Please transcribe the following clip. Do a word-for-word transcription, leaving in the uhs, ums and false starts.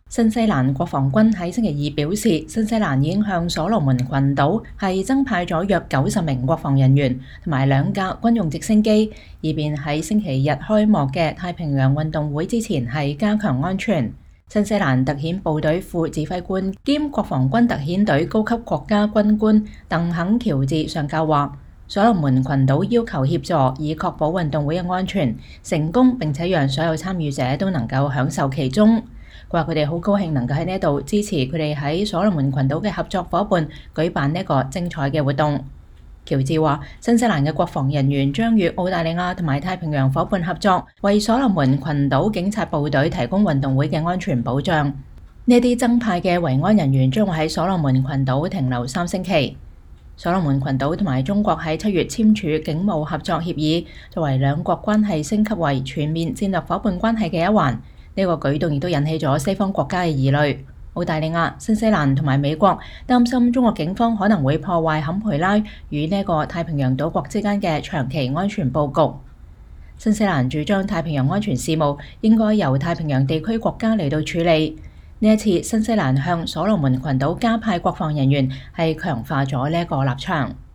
新西蘭國防軍喺星期二表示，新西蘭已經向所羅門群島係增派咗約九十名國防人員同埋兩架軍用直升機，以便喺星期日開幕嘅太平洋運動會之前係加強安全。新西蘭特遣部隊副指揮官兼國防軍特遣隊高級國家軍官鄧肯喬治上校話，所羅門群島要求協助，以確保運動會嘅安全成功，並且讓所有參與者都能夠享受其中。佢話佢哋好高興能夠喺呢度支持佢哋喺所羅門群島嘅合作夥伴舉辦呢個精彩嘅活動。喬治話，新西蘭嘅國防人員將與澳大利亞同埋太平洋夥伴合作，為所羅門群島警察部隊提供運動會嘅安全保障。呢啲增派嘅維安人員將會喺所羅門群島停留三星期。所羅門群島同埋中國喺七月簽署警務合作協議，作為兩國關係升級為全面戰略夥伴關係嘅一環。呢個舉動亦都引起咗西方國家嘅疑慮。澳大利亞、新西蘭同埋美國擔心中國警方可能會破壞坎培拉與呢個太平洋島國之間嘅長期安全佈局。新西蘭主張太平洋安全事務應該由太平洋地區國家嚟到處理。呢一次，新西蘭向所羅門群島加派國防人員係強化咗呢個立場。